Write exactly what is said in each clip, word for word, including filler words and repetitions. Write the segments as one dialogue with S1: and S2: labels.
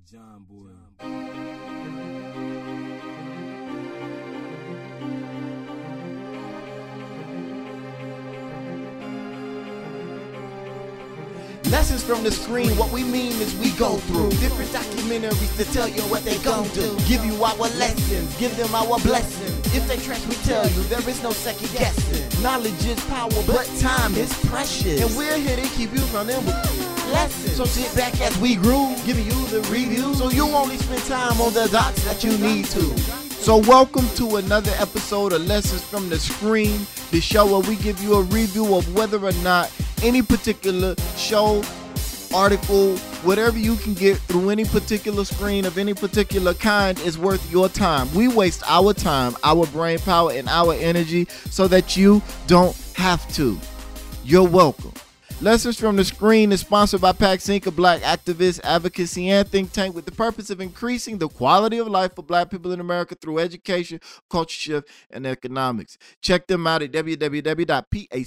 S1: John Boy.
S2: Lessons from the screen, what we mean is we go through different documentaries to tell you what they gon' do. Give you our lessons, give them our blessings. If they trash, we tell you there is no second guessing. Knowledge is power, but time is precious. And we're here to keep you running with lessons. So sit back as we groove, giving you the review, so you only spend time on the dots that you need to. So welcome to another episode of Lessons from the Screen, the show where we give you a review of whether or not any particular show, article, whatever you can get through any particular screen of any particular kind is worth your time. We waste our time, our brain power, and our energy so that you don't have to. You're welcome. Lessons from the Screen is sponsored by PACSINC, a black activist, advocacy, and think tank with the purpose of increasing the quality of life for black people in America through education, culture shift, and economics. Check them out at w w w dot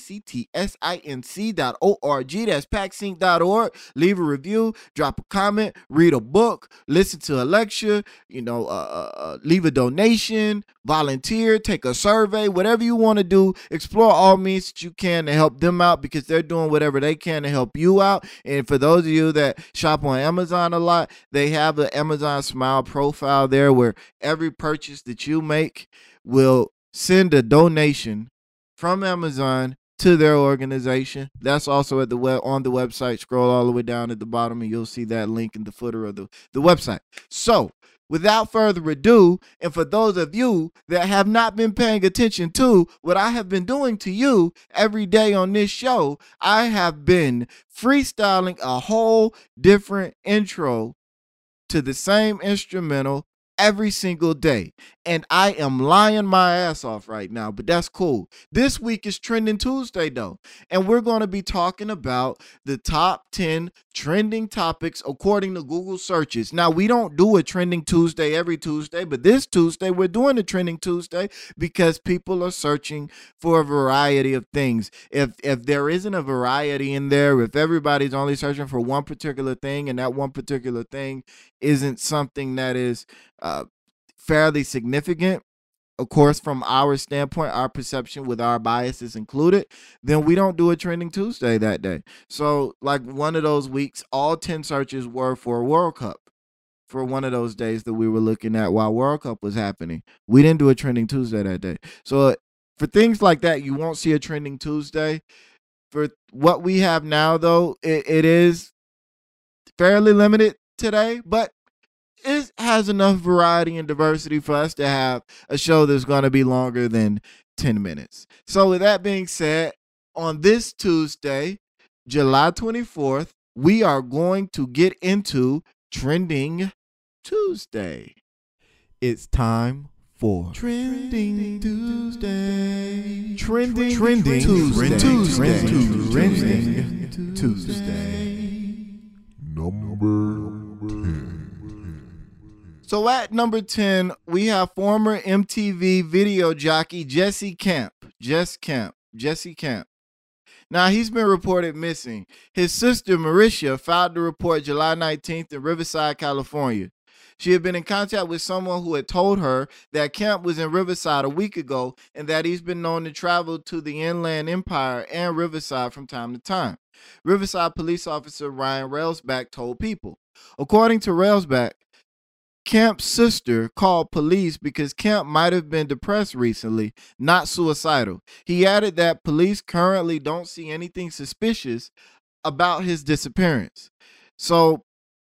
S2: pactsinc dot org. That's pacsinc dot org. Leave a review, drop a comment, read a book, listen to a lecture, you know, uh, uh, leave a donation, volunteer, take a survey, whatever you want to do. Explore all means that you can to help them out because they're doing whatever they can to help you out. And for those of you that shop on Amazon a lot, they have an Amazon Smile profile there where every purchase that you make will send a donation from Amazon to their organization. That's also at the web on the website. Scroll all the way down at the bottom and you'll see that link in the footer of the, the website. So without further ado, and for those of you that have not been paying attention to what I have been doing to you every day on this show, I have been freestyling a whole different intro to the same instrumental every single day. And I am lying my ass off right now, but that's cool. This week is Trending Tuesday, though, and we're going to be talking about the top ten trending topics according to Google searches. Now, we don't do a Trending Tuesday every Tuesday, but this Tuesday we're doing a Trending Tuesday because people are searching for a variety of things. If if there isn't a variety in there, if everybody's only searching for one particular thing and that one particular thing isn't something that is uh, fairly significant, of course, from our standpoint, our perception with our biases included, then we don't do a Trending Tuesday that day. So like one of those weeks, all ten searches were for World Cup for one of those days that we were looking at while World Cup was happening. We didn't do a Trending Tuesday that day. So for things like that, you won't see a Trending Tuesday. For what we have now, though, it, it is fairly limited today, but it has enough variety and diversity for us to have a show that's going to be longer than ten minutes. So with that being said, on this Tuesday, July twenty-fourth, we are going to get into Trending Tuesday. It's time for Trending Tuesday. Trending, trending Tuesday. Tuesday. Trending Tuesday.
S3: Number ten.
S2: So at number ten, we have former M T V video jockey Jesse Camp. Jess Camp. Jesse Camp. Now, he's been reported missing. His sister, Marisha, filed the report July nineteenth in Riverside, California. She had been in contact with someone who had told her that Camp was in Riverside a week ago and that he's been known to travel to the Inland Empire and Riverside from time to time. Riverside police officer Ryan Railsback told People. According to Railsback, Camp's sister called police because Camp might have been depressed recently, not suicidal. He added that police currently don't see anything suspicious about his disappearance. So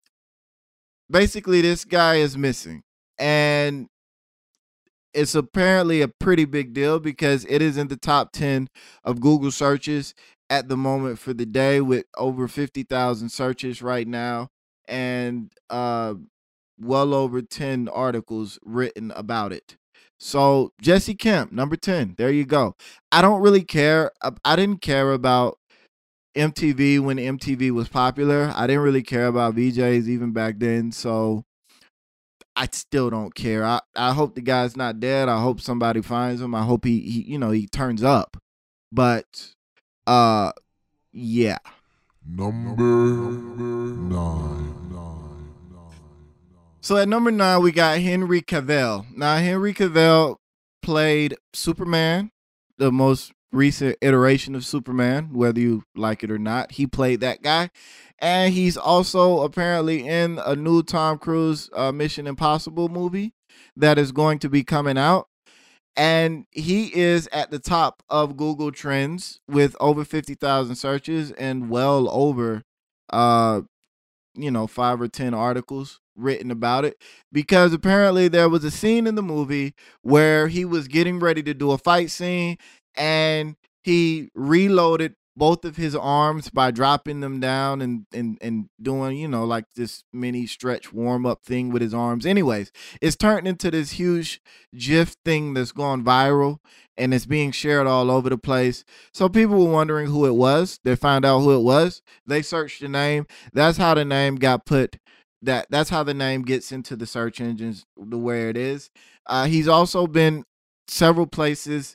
S2: basically, this guy is missing. And it's apparently a pretty big deal because it is in the top ten of Google searches at the moment for the day with over fifty thousand searches right now. And, uh, well over ten articles written about it. So Jesse Camp, number ten, there you go. I don't really care. I didn't care about M T V when M T V was popular. I didn't really care about V Js even back then. So I still don't care. I, I hope the guy's not dead. I hope somebody finds him. I hope he, he you know, he turns up. But uh yeah.
S3: Number nine.
S2: So at number nine, we got Henry Cavill. Now, Henry Cavill played Superman, the most recent iteration of Superman, whether you like it or not. He played that guy. And he's also apparently in a new Tom Cruise uh, Mission Impossible movie that is going to be coming out. And he is at the top of Google Trends with over fifty thousand searches and well over, uh, you know, five or ten articles written about it, because apparently there was a scene in the movie where he was getting ready to do a fight scene and he reloaded both of his arms by dropping them down and and and doing, you know, like this mini stretch warm up thing with his arms. Anyways, it's turned into this huge GIF thing that's gone viral and it's being shared all over the place. So people were wondering who it was. They found out who it was. They searched the name. That's how the name got put. That that's how the name gets into the search engines the way it is. Uh, he's also been several places,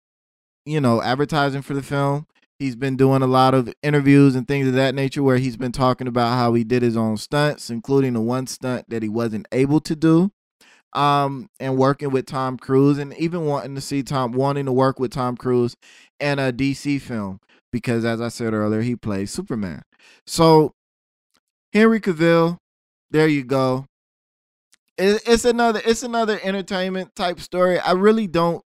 S2: you know, advertising for the film. He's been doing a lot of interviews and things of that nature where he's been talking about how he did his own stunts, including the one stunt that he wasn't able to do, um, and working with Tom Cruise, and even wanting to see Tom, wanting to work with Tom Cruise in a D C film because, as I said earlier, he plays Superman. So Henry Cavill, there you go. It, it's another, it's another entertainment type story. I really don't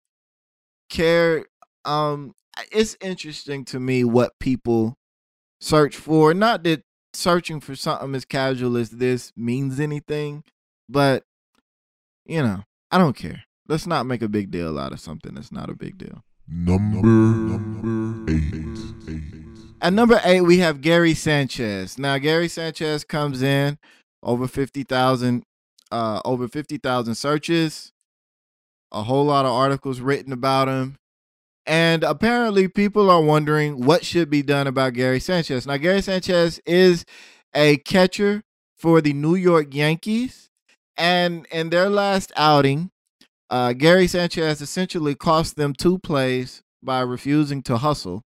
S2: care. Um, it's interesting to me what people search for. Not that searching for something as casual as this means anything, but, you know, I don't care. Let's not make a big deal out of something that's not a big deal.
S3: Number, number eight. eight.
S2: At number eight, we have Gary Sanchez. Now, Gary Sanchez comes in over fifty thousand, uh, over fifty thousand searches, a whole lot of articles written about him. And apparently people are wondering what should be done about Gary Sanchez. Now, Gary Sanchez is a catcher for the New York Yankees. And in their last outing, uh, Gary Sanchez essentially cost them two plays by refusing to hustle.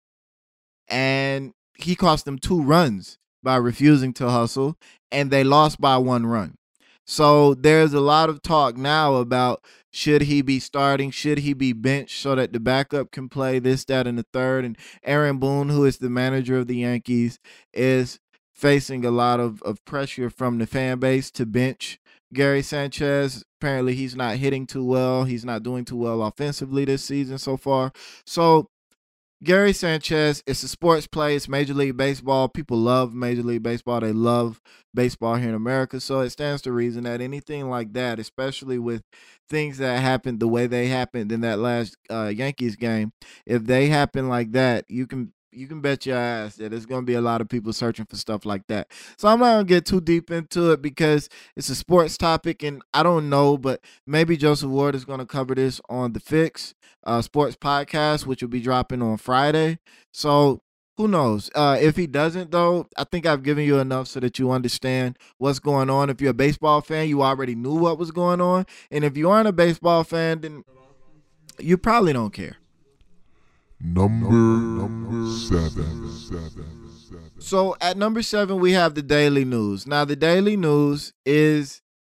S2: And he cost them two runs by refusing to hustle. And they lost by one run. So there's a lot of talk now about should he be starting, should he be benched so that the backup can play, this, that, and the third. And Aaron Boone, who is the manager of the Yankees, is facing a lot of, of pressure from the fan base to bench Gary Sanchez. Apparently he's not hitting too well. He's not doing too well offensively this season so far. So Gary Sanchez, it's a sports play. It's Major League Baseball. People love Major League Baseball. They love baseball here in America. So it stands to reason that anything like that, especially with things that happened the way they happened in that last uh, Yankees game, if they happen like that, you can you can bet your ass that there's going to be a lot of people searching for stuff like that. So I'm not going to get too deep into it because it's a sports topic and I don't know, but maybe Joseph Ward is going to cover this on The Fix uh, Sports Podcast, which will be dropping on Friday. So who knows? Uh, if he doesn't, though, I think I've given you enough so that you understand what's going on. If you're a baseball fan, you already knew what was going on. And if you aren't a baseball fan, then you probably don't care.
S3: Number, number seven. seven.
S2: So at number seven, we have the Daily News. Now, the Daily News is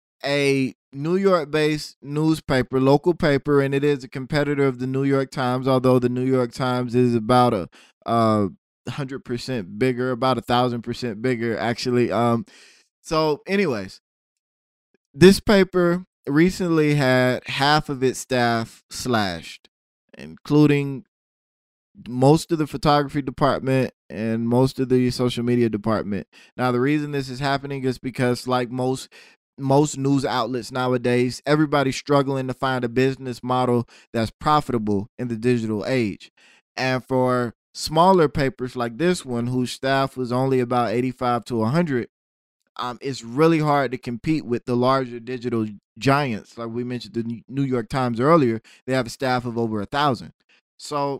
S2: a New York-based newspaper, local paper, and it is a competitor of the New York Times, although the New York Times is about a uh, one hundred percent bigger, about a one thousand percent bigger, actually. Um, so anyways, this paper recently had half of its staff slashed, including most of the photography department and most of the social media department. Now, the reason this is happening is because, like most most news outlets nowadays, everybody's struggling to find a business model that's profitable in the digital age. And for smaller papers like this one, whose staff was only about eighty-five to one hundred, um, it's really hard to compete with the larger digital giants. Like we mentioned the New York Times earlier, they have a staff of over a thousand. So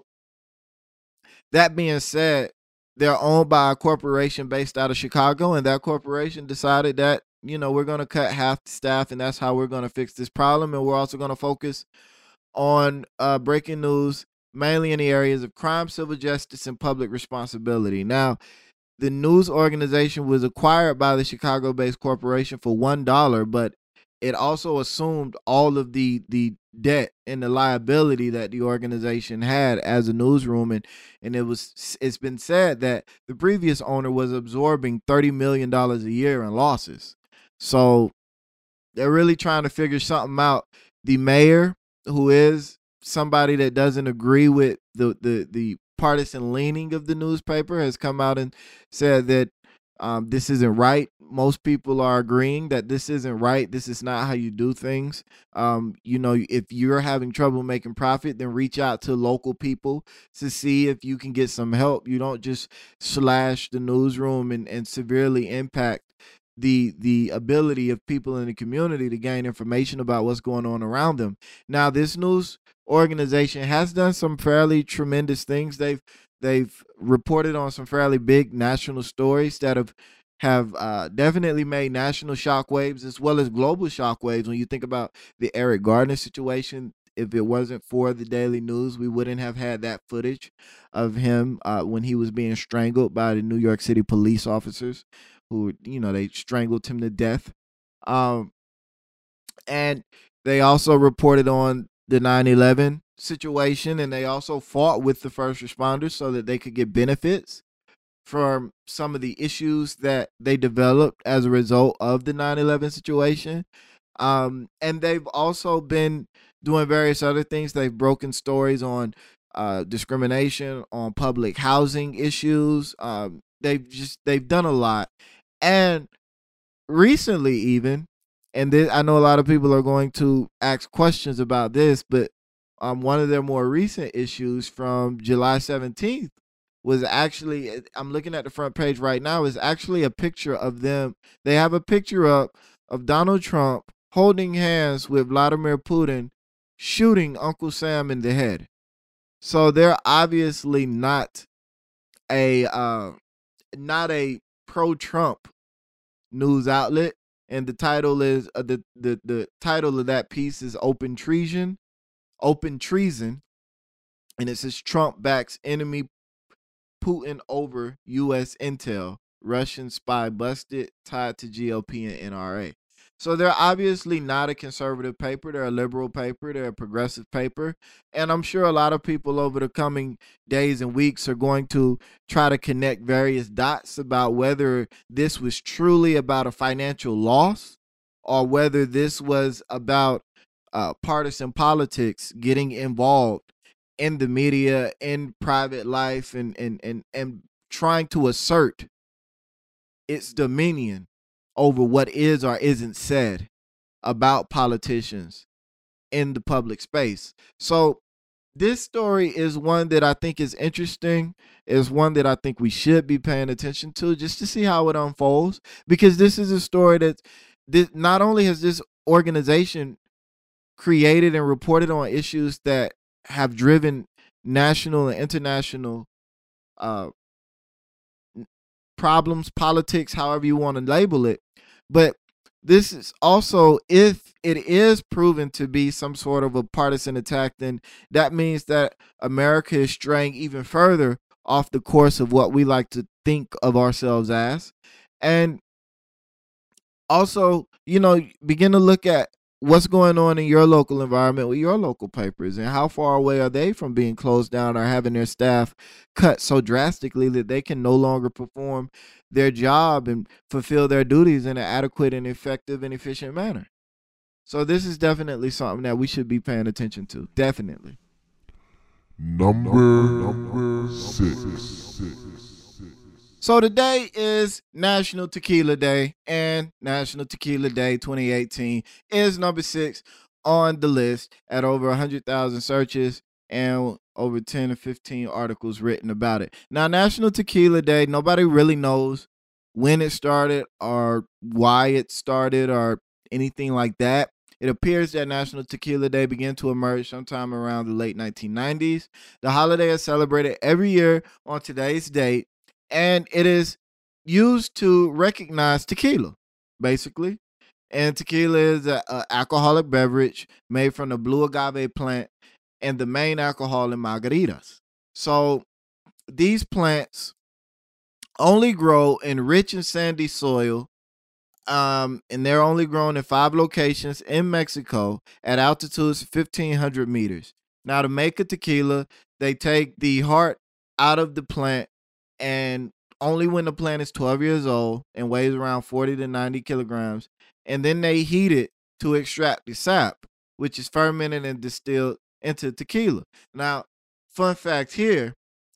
S2: that being said, they're owned by a corporation based out of Chicago, and that corporation decided that, you know, we're going to cut half the staff, and that's how we're going to fix this problem. And we're also going to focus on uh, breaking news, mainly in the areas of crime, civil justice, and public responsibility. Now, the news organization was acquired by the Chicago-based corporation for one dollar, but it also assumed all of the the debt and the liability that the organization had as a newsroom, and and it was it's been said that the previous owner was absorbing thirty million dollars a year in losses. So they're really trying to figure something out. The mayor, who is somebody that doesn't agree with the the the partisan leaning of the newspaper, has come out and said that um, this isn't right. Most people are agreeing that this isn't right. This is not how you do things. Um, you know, if you're having trouble making profit, then reach out to local people to see if you can get some help. You don't just slash the newsroom and, and severely impact the the ability of people in the community to gain information about what's going on around them. Now, this news organization has done some fairly tremendous things. They've they've reported on some fairly big national stories that have have uh, definitely made national shockwaves as well as global shockwaves. When you think about the Eric Gardner situation, if it wasn't for the Daily News, we wouldn't have had that footage of him uh, when he was being strangled by the New York City police officers, who, you know, they strangled him to death. Um, and they also reported on the nine eleven situation, and they also fought with the first responders so that they could get benefits from some of the issues that they developed as a result of the nine eleven situation. Um, and they've also been doing various other things. They've broken stories on uh, discrimination, on public housing issues. Um, they've just they've done a lot. And recently, even, and this, I know a lot of people are going to ask questions about this, but um, one of their more recent issues from July seventeenth was actually, I'm looking at the front page right now, is actually a picture of them. They have a picture up of Donald Trump holding hands with Vladimir Putin, shooting Uncle Sam in the head. So they're obviously not a uh, not a pro-Trump news outlet, and the title is uh, the, the the title of that piece is Open Treason, Open Treason, and it says Trump backs enemy Putin over U S intel, Russian spy busted, tied to G O P and N R A. So they're obviously not a conservative paper. They're a liberal paper. They're a progressive paper. And I'm sure a lot of people over the coming days and weeks are going to try to connect various dots about whether this was truly about a financial loss or whether this was about uh, partisan politics getting involved in the media, in private life, and, and, and, and trying to assert its dominion over what is or isn't said about politicians in the public space. So this story is one that I think is interesting, is one that I think we should be paying attention to just to see how it unfolds, because this is a story that this, not only has this organization created and reported on issues that have driven national and international uh, problems, politics, however you want to label it, but this is also, if it is proven to be some sort of a partisan attack, then that means that America is straying even further off the course of what we like to think of ourselves as. And also, you know, begin to look at what's going on in your local environment with your local papers, and how far away are they from being closed down or having their staff cut so drastically that they can no longer perform their job and fulfill their duties in an adequate and effective and efficient manner. So this is definitely something that we should be paying attention to. Definitely.
S3: Number, number six.
S2: So today is National Tequila Day, and National Tequila Day twenty eighteen is number six on the list at over one hundred thousand searches and over ten or fifteen articles written about it. Now, National Tequila Day, nobody really knows when it started or why it started or anything like that. It appears that National Tequila Day began to emerge sometime around the late nineteen nineties. The holiday is celebrated every year on today's date, and it is used to recognize tequila, basically. And tequila is an alcoholic beverage made from the blue agave plant and the main alcohol in margaritas. So these plants only grow in rich and sandy soil Um, and they're only grown in five locations in Mexico at altitudes fifteen hundred meters. Now, to make a tequila, they take the heart out of the plant, and only when the plant is twelve years old and weighs around forty to ninety kilograms, and then they heat it to extract the sap, which is fermented and distilled into tequila. Now, fun fact here,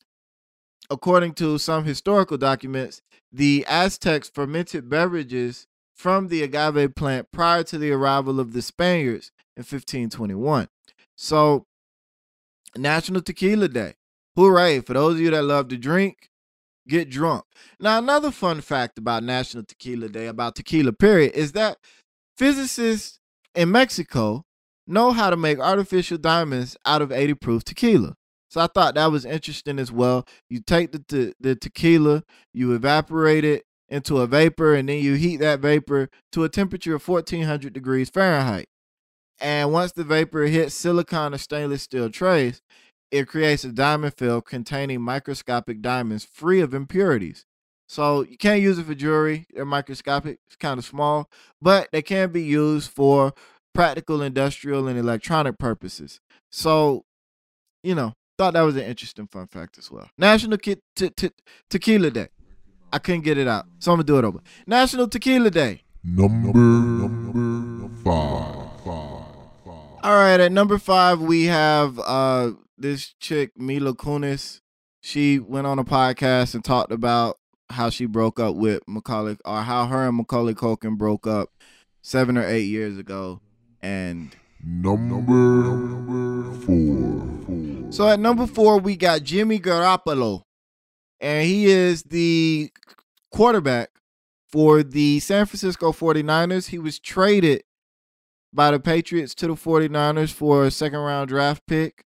S2: according to some historical documents, the Aztecs fermented beverages from the agave plant prior to the arrival of the Spaniards in fifteen twenty-one. So, National Tequila Day. Hooray. For those of you that love to drink, get drunk. Now, another fun fact about National Tequila Day, about tequila period, is that physicists in Mexico know how to make artificial diamonds out of eighty proof tequila. So I thought that was interesting as well. You take the, te- the tequila, you evaporate it into a vapor, and then you heat that vapor to a temperature of fourteen hundred degrees Fahrenheit. And once the vapor hits silicon or stainless steel trays, it creates a diamond field containing microscopic diamonds free of impurities. So you can't use it for jewelry. They're microscopic. It's kind of small, but they can be used for practical, industrial, and electronic purposes. So, you know, thought that was an interesting fun fact as well. National Ki- te- te- Tequila Day. I couldn't get it out, so I'm going to do it over. National Tequila Day.
S3: Number, number five. five, five.
S2: All right, at number five, we have uh, this chick, Mila Kunis. She went on a podcast and talked about how she broke up with Macaulay, or how her and Macaulay Culkin broke up seven or eight years ago. And
S3: Number, number four. four.
S2: So at number four, we got Jimmy Garoppolo. And he is the quarterback for the San Francisco forty-niners. He was traded by the Patriots to the forty-niners for a second round draft pick.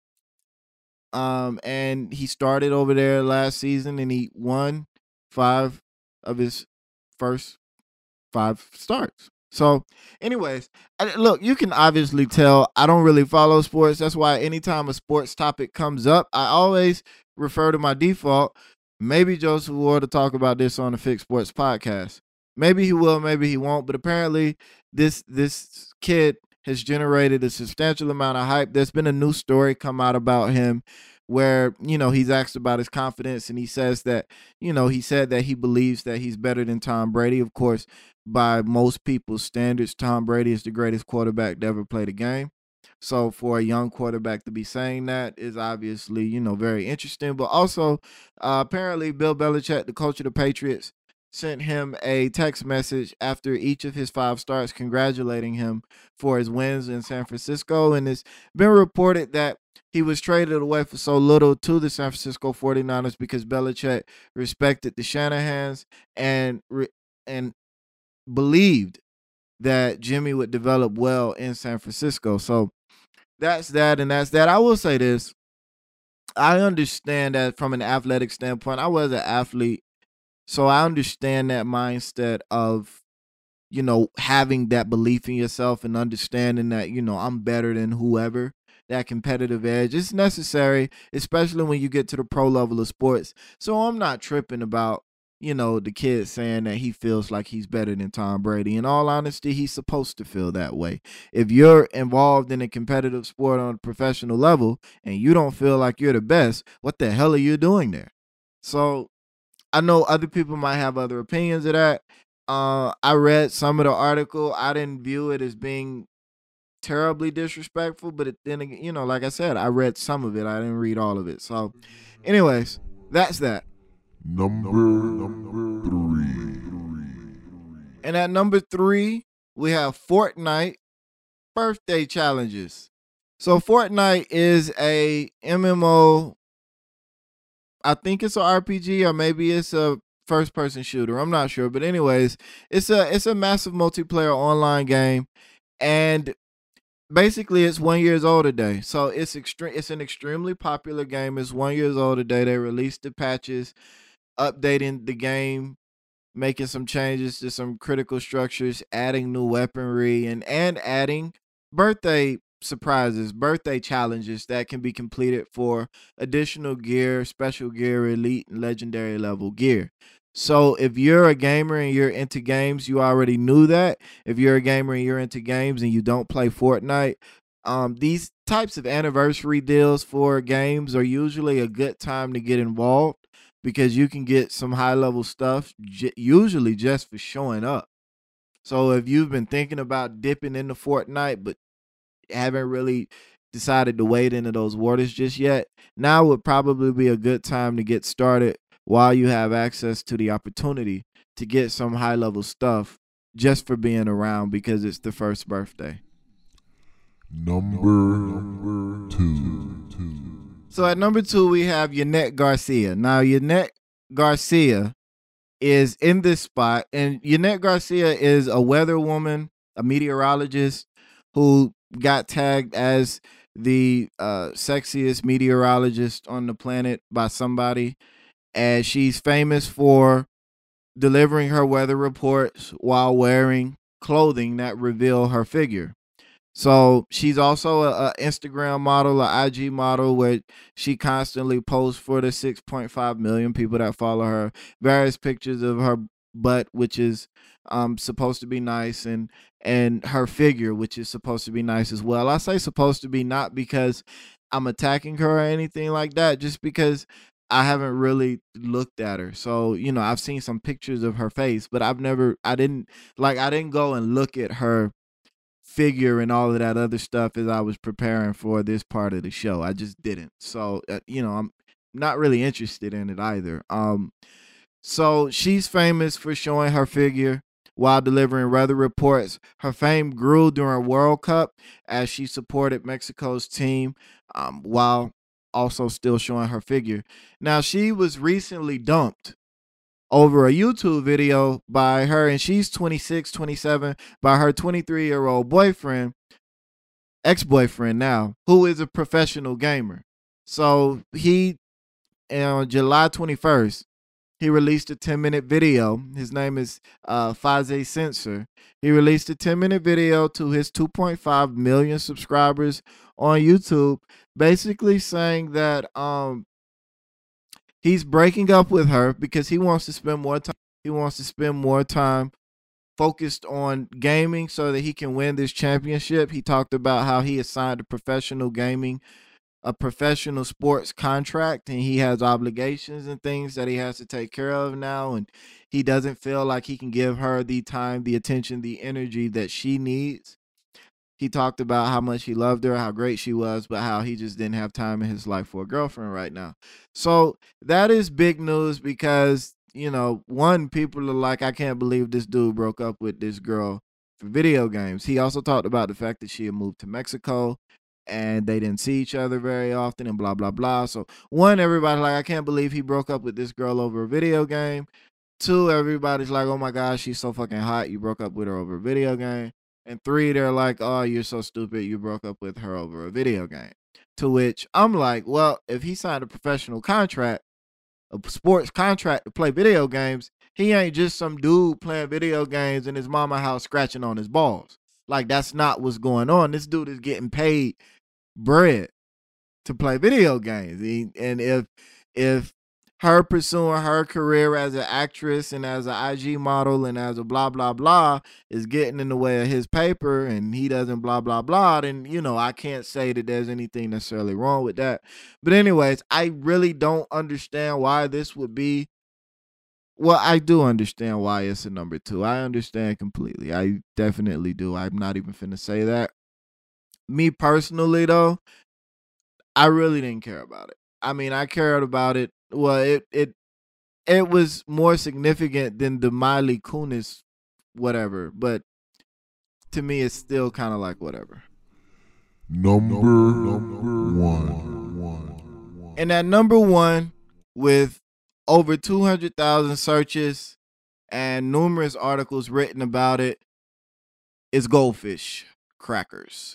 S2: Um, and he started over there last season, and he won five of his first five starts. So, anyways, I, look, you can obviously tell I don't really follow sports. That's why anytime a sports topic comes up, I always refer to my default. Maybe Joseph Ward will talk about this on the Fix Sports podcast. Maybe he will, maybe he won't. But apparently, this this kid has generated a substantial amount of hype. There's been a new story come out about him where, you know, he's asked about his confidence, and he says that, you know, he said that he believes that he's better than Tom Brady. Of course, by most people's standards, Tom Brady is the greatest quarterback to ever play the game. So for a young quarterback to be saying that is obviously, you know, very interesting. But also, uh, apparently, Bill Belichick, the coach of the Patriots, sent him a text message after each of his five starts congratulating him for his wins in San Francisco. And it's been reported that he was traded away for so little to the San Francisco forty-niners because Belichick respected the Shanahans and re- and believed that Jimmy would develop well in San Francisco. So that's that, and that's that. I will say this. I understand that from an athletic standpoint. I was an athlete, so I understand that mindset of, you know, having that belief in yourself and understanding that, you know, I'm better than whoever. That competitive edge is necessary, especially when you get to the pro level of sports. So I'm not tripping about, you know, the kid saying that he feels like he's better than Tom Brady. In all honesty, he's supposed to feel that way. If you're involved in a competitive sport on a professional level and you don't feel like you're the best, what the hell are you doing there? So I know other people might have other opinions of that. Uh, I read some of the article. I didn't view it as being terribly disrespectful, but it, then again, you know, like I said, I read some of it. I didn't read all of it. So anyways, that's that.
S3: Number, number three.
S2: And at number three, we have Fortnite birthday challenges. So Fortnite is a M M O. I think it's an R P G, or maybe it's a first person shooter. I'm not sure. But anyways, it's a it's a massive multiplayer online game. And basically, it's one years old today, so it's extreme. It's an extremely popular game. It's one years old today. They released the patches, updating the game, making some changes to some critical structures, adding new weaponry, and and adding birthday surprises, birthday challenges that can be completed for additional gear, special gear, elite, and legendary level gear. So if you're a gamer and you're into games, you already knew that. If you're a gamer and you're into games and you don't play Fortnite, um, these types of anniversary deals for games are usually a good time to get involved because you can get some high level stuff, j- usually just for showing up. So if you've been thinking about dipping into Fortnite, but haven't really decided to wade into those waters just yet, now would probably be a good time to get started while you have access to the opportunity to get some high level stuff just for being around because it's the first birthday.
S3: Number two.
S2: So at number two, we have Yanette Garcia. Now, Yanette Garcia is in this spot, and Yanette Garcia is a weather woman, a meteorologist who got tagged as the uh, sexiest meteorologist on the planet by somebody, as she's famous for delivering her weather reports while wearing clothing that reveal her figure. So she's also a, a Instagram model, a I G model, where she constantly posts for the six point five million people that follow her, various pictures of her butt, which is um supposed to be nice, and and her figure, which is supposed to be nice as well. I say supposed to be, not because I'm attacking her or anything like that, just because I haven't really looked at her. So, you know, I've seen some pictures of her face, but I've never, I didn't, like, I didn't go and look at her figure and all of that other stuff as I was preparing for this part of the show. I just didn't. So, uh, you know, I'm not really interested in it either. Um, so she's famous for showing her figure while delivering weather reports. Her fame grew during World Cup as she supported Mexico's team um, while also still showing her figure. Now, she was recently dumped over a YouTube video by her, and she's twenty-six, twenty-seven, by her twenty-three year old boyfriend, ex-boyfriend now, who is a professional gamer. So he, on July twenty-first, he released a ten minute video. His name is uh, Faze Sensor. He released a ten minute video to his two point five million subscribers on YouTube, basically saying that um, he's breaking up with her because he wants to spend more time. He wants to spend more time focused on gaming so that he can win this championship. He talked about how he has signed a professional gaming, a professional sports contract, and he has obligations and things that he has to take care of now, and he doesn't feel like he can give her the time, the attention, the energy that she needs. He talked about how much he loved her, how great she was, but how he just didn't have time in his life for a girlfriend right now. So that is big news because, you know, one, people are like, I can't believe this dude broke up with this girl for video games. He also talked about the fact that she had moved to Mexico and they didn't see each other very often and blah, blah, blah. So one, everybody's like, I can't believe he broke up with this girl over a video game. Two, everybody's like, oh my gosh, she's so fucking hot. You broke up with her over a video game. And three, they're like, oh, you're so stupid. You broke up with her over a video game. To which I'm like, well, if he signed a professional contract, a sports contract to play video games, he ain't just some dude playing video games in his mama house scratching on his balls. Like, that's not what's going on. This dude is getting paid bread to play video games. He, and if if her pursuing her career as an actress and as an I G model and as a blah, blah, blah is getting in the way of his paper and he doesn't blah, blah, blah, then, you know, I can't say that there's anything necessarily wrong with that. But anyways, I really don't understand why this would be. Well, I do understand why it's a number two. I understand completely. I definitely do. I'm not even finna say that. Me personally, though, I really didn't care about it. I mean, I cared about it. Well, it it it was more significant than the Miley Kunis whatever, but to me, it's still kind of like whatever.
S3: Number, number one. one.
S2: And at number one, with over two hundred thousand searches and numerous articles written about it, is Goldfish crackers.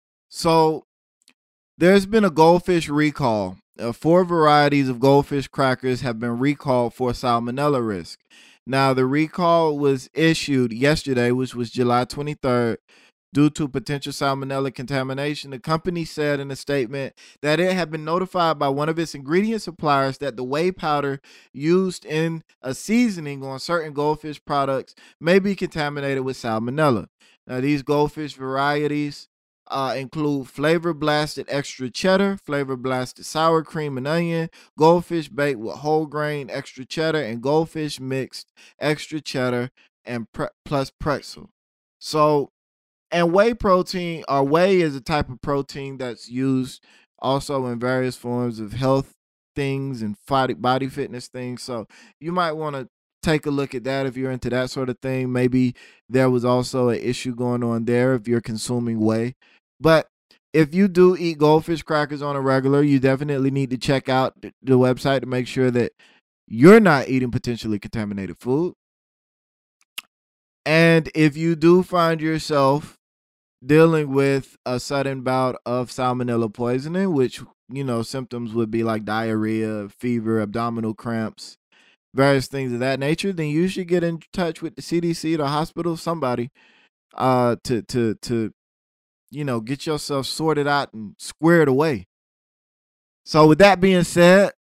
S2: So there's been a goldfish recall. Uh, four varieties of goldfish crackers have been recalled for salmonella risk. Now, the recall was issued yesterday, which was July twenty-third, due to potential salmonella contamination. The company said in a statement that it had been notified by one of its ingredient suppliers that the whey powder used in a seasoning on certain goldfish products may be contaminated with salmonella. Now, these goldfish varieties uh, include Flavor Blasted Extra Cheddar, Flavor Blasted Sour Cream and Onion, Goldfish Baked with Whole Grain Extra Cheddar, and Goldfish Mixed Extra Cheddar and pre- plus Pretzel. So, and whey protein, or whey is a type of protein that's used also in various forms of health things and body fitness things. So you might want to take a look at that if you're into that sort of thing. Maybe there was also an issue going on there if you're consuming whey. But if you do eat goldfish crackers on a regular, you definitely need to check out the website to make sure that you're not eating potentially contaminated food. And if you do find yourself dealing with a sudden bout of salmonella poisoning, which, you know, symptoms would be like diarrhea, fever, abdominal cramps, various things of that nature, then you should get in touch with the C D C, the hospital, somebody, uh, to to to, you know, get yourself sorted out and squared away. So with that being said,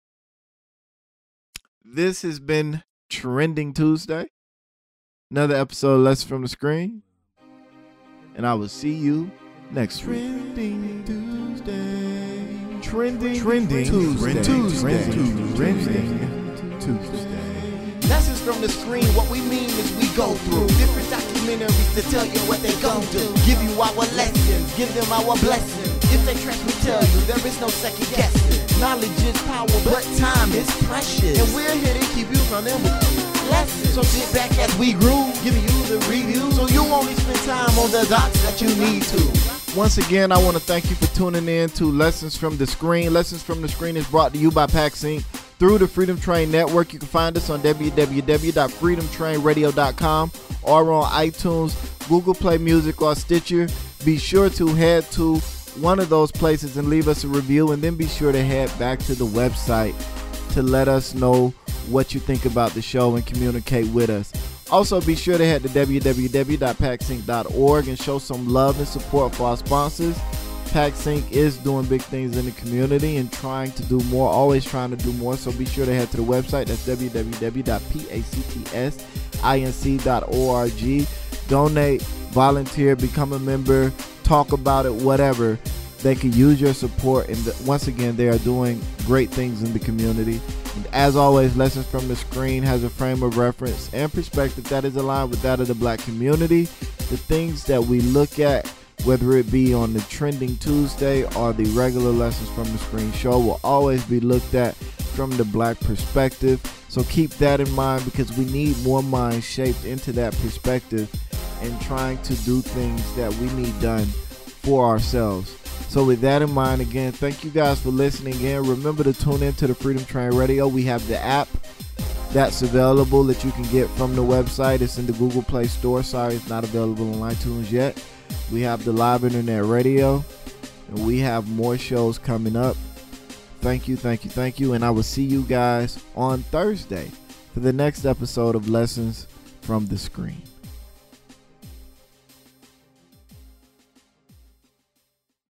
S2: this has been Trending Tuesday. Another episode of Lessons from the Screen. And I will see you next week. Trending Tuesday. Trending, Trending Tuesday. Tuesday. Tuesday. Trending Tuesday. Lessons from the Screen. What we mean is we go through different documentaries to tell you what they gon' do. Give you our lessons. Give them our blessings. If they trash, we tell you there is no second guessing. Knowledge is power, but time is precious. And we're here to keep you from them lessons. So sit back as we groove, giving you the review, so you only spend time on the dots that you need to. Once again, I want to thank you for tuning in to Lessons from the Screen. Lessons from the Screen is brought to you by PackSync through the Freedom Train Network. You can find us on w w w dot freedom train radio dot com or on iTunes, Google Play Music, or Stitcher. Be sure to head to one of those places and leave us a review, and then be sure to head back to the website to let us know what you think about the show and communicate with us. Also, be sure to head to w w w dot pack sync dot org and show some love and support for our sponsors. PackSync is doing big things in the community and trying to do more, always trying to do more. So be sure to head to the website. That's w w w dot packsinc dot org. Donate, volunteer, become a member, talk about it, whatever. They could use your support. And the, once again, they are doing great things in the community. And as always, Lessons from the Screen has a frame of reference and perspective that is aligned with that of the black community. The things that we look at, whether it be on the Trending Tuesday or the regular Lessons from the Screen show, will always be looked at from the black perspective. So keep that in mind, because we need more minds shaped into that perspective and trying to do things that we need done for ourselves. So with that in mind, again, thank you guys for listening in. Remember to tune in to the Freedom Train Radio. We have the app that's available that you can get from the website. It's in the Google Play Store. Sorry, it's not available on iTunes yet. We have the live internet radio, and we have more shows coming up. Thank you, thank you, thank you. And I will see you guys on Thursday for the next episode of Lessons from the Screen.